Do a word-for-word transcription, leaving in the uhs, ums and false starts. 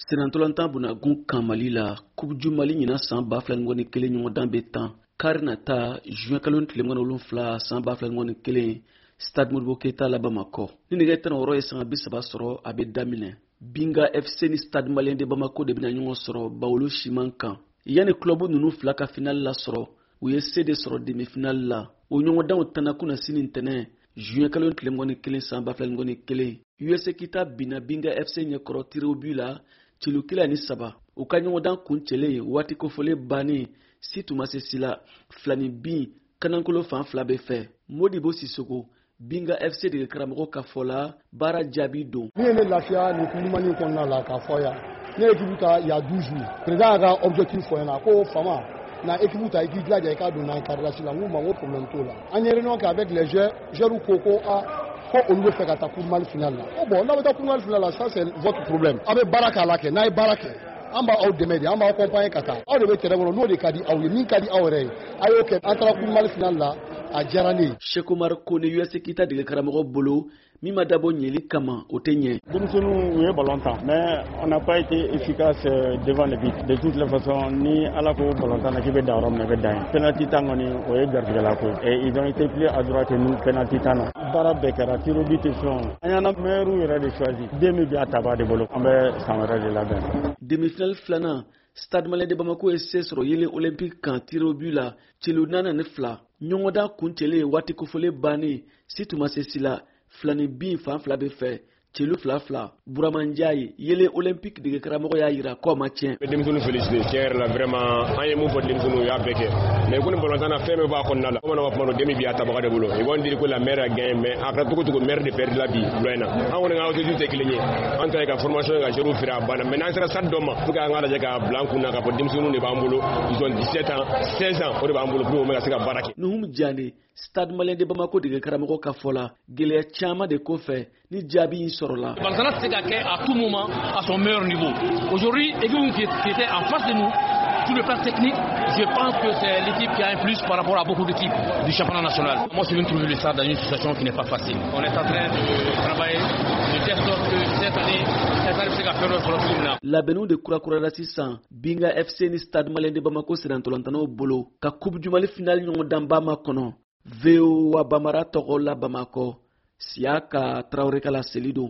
Senatolantan Bunagun kan Mali la Coupe Mali ɲina san ba fila ni kelen ɲɔgɔndan bɛ tan kari nata juin kalo tile mugan ni wolonwula san ba fila ni kelen Stade Modibo Keita la Bamako ni nɛgɛ tan wɔɔrɔ ye sanga bi saba sɔrɔ a bɛ daminɛ. Binga F C ni Stade Malien de Bamako de bɛna ɲɔgɔn sɔrɔ Bawolo Siman kan. Yani club ninnu fila ka final la sɔrɔ u ye C de sɔrɔ demi final la. O ɲɔgɔndanw tana kuna sini ntɛnɛn juin kalo tile mugan ni kelen san ba fila ni kelen U S Kita bina Binga F C ɲɛkɔrɔ tir au but la cilu kelen ni saba. U ka ɲɔgɔndan kuncɛlen waati kofɔlen bannen si tuma se si la filani bin kanankolo fan fila bɛ fɛ. Modibo Sissoko Binga F C de karamɔgɔ ka fɔ la baara jaabi don. Ni ye ne lafiya ni kumani kɔnɔna la ka fɔ ya. Ne équipe ta il y a douze jours. Président ka objectif fɔ yana ko fama na équipe ta i k'i dilaja i ka don na encadrement la. N ko ma ko problème t'o la. An ye réunion kɛ avec les joueurs, joueurs ko ko a ko olu bɛ fɛ ka taa Coupe Mali finale la. Oh bon, n'a bɛ taa Coupe Mali finale la, ça c'est votre problème. A bɛ baara k'a la kɛ, n'a ye baara kɛ an b'a aw dɛmɛ de, an b'aw accompagner ka taa. Aw de bɛ terrain kɔnɔ, n'o de ka di aw ye, min ka di aw yɛrɛ ye. A y'o kɛ, an taara Coupe Mali finale la. A diyara ne ye. Cheikh Omar Kone U S Kita dege karamɔgɔ bolo min ma dabɔ ɲɛli kama o tɛ ɲɛ. Denmisɛnninw u ye ballon tan mais on n'a pas été efficace devant le but. De toutes les façons ni ala ko ballon tan na k'i bɛ dan yɔrɔ min na i bɛ dan yen. Penalty tan kɔni o ye garijɛgɛla ko ye. Et ils ont été plus adroits que nous penalty tan na. Baara bɛɛ kɛra tir au but fɛnw. An y'an meilleur yɛrɛ de choisi. Den min bɛ a taba de bolo. An bɛ san wɛrɛ de labɛn. Demi-finale filanan Stade Malien de Bamako ye se sɔrɔ yelen olympique kan tir au but la cilu naani ni fila. Ɲɔgɔndan kuncɛlen waati kofɔlen bannen si tuma se si la filani bin fan fila bɛ fɛ cilu fila fila. Burama Ndiaye yelen olympique dege karamɔgɔ y'a jira k'o ma tiɲɛ. Denmisɛnninw félicité tiɲɛ yɛrɛ la vraiment an ye mun fɔ denmisɛnninw y'a bɛɛ kɛ mais ko ni ballon tan na fɛn bɛɛ b'a kɔnɔna la bamananw b'a fɔ ma demi bi a tabaga de bolo ils vont dire que la maire a gagné mais a kɛra cogo cogo maire de perdre la bi bulon in na an kɔni ka objectif tɛ kelen ye an ta ye ka formation ka joueurs feere a banna mais n'an sera stade dɔ ma pour que an ka lajɛ ka bila an kun na ka fɔ denmisɛnninw de b'an bolo ils ont dix-sept ans seize ans o de b'an bolo pour que ka se ka baara kɛ. Nuhum Diané Stade Malien de Bamako dege karamɔgɔ ka fɔ la gɛlɛya caman de kɔfɛ ni jaabi in sɔrɔla. Balzana se ka kɛ à tout moment à son meilleur niveau. Aujourd'hui, l'équipe qui était en face de nous, sur le plan technique, je pense que c'est l'équipe qui a un plus par rapport à beaucoup d'équipes du championnat national. Moi, je viens de trouver le stade dans une situation qui n'est pas facile. On est en train de travailler de telle sorte que cette année, cette année, c'est qu'à faire notre retour. Labɛnniw de kurakurara sisan Binga F C ni Stade Malien de Bamako senatolantanaw bolo ka Coupe du Mali finale ɲɔgɔndanba ma kɔnɔ. V O A Bamara tɔgɔ la Bamako Siaka Traoré ka laseli don.